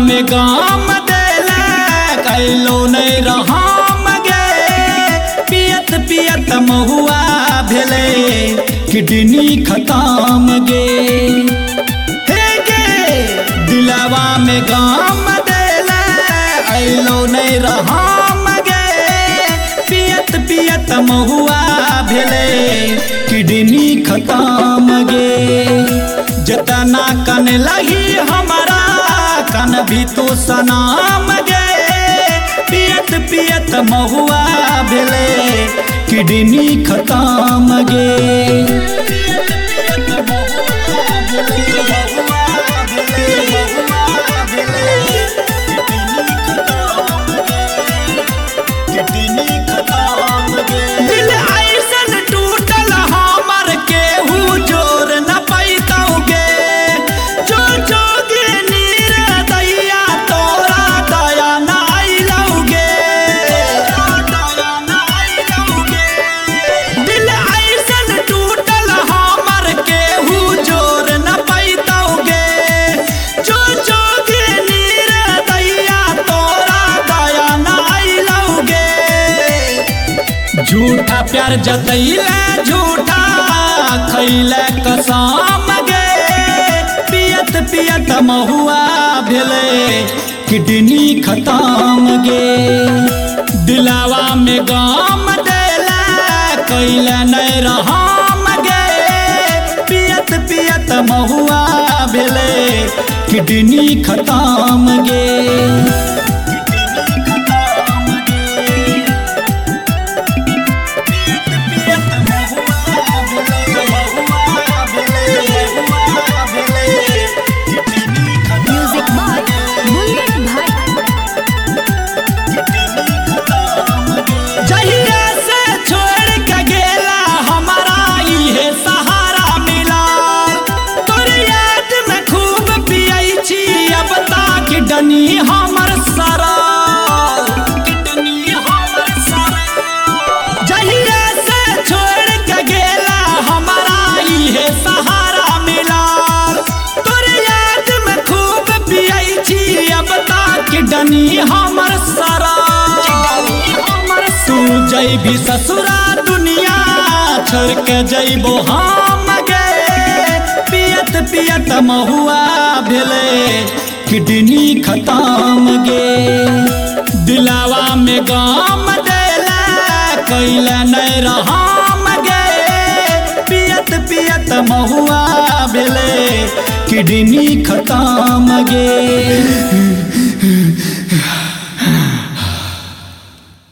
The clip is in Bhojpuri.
में गाम देले कैलो नहीं रहाम गे। पियत पियत महुआ भेले किडनी खत्म गे। हे गे दिलवा में गाम देले कैलो नहीं रहाम गे। पियत पियत महुआ भेले किडनी खत्म गे। जतना कन लगी हमारा कन भी तो सनाम गे। पियत पियत महुआ भेले किडनी खत्म गे। झूठा प्यार जतैले झूठा खैले कसम गे। पियत पियत महुआ भेले किडनी खत्म गे। दिलावा में गाम देले कैले नहीं रहाम गे। पियत पियत महुआ भेले किडनी खत्म गे। किडनी हमर सारा किडनी हमर सारा जहिया से छोड़ के गेला हमारा इहे सहारा मिला। तोर याद में खूब पियाई छी अब तक किडनी हमर सारा। तू जइबी ससुरा दुनिया छोड़ के जइबो हम गे। पियत पियत महुआ भेले किडनी खत्म गे। दिलावा में गाम देले कैले नहीं रहाम गे। पियत पियत महुआ भेले किडनी खत्म गे।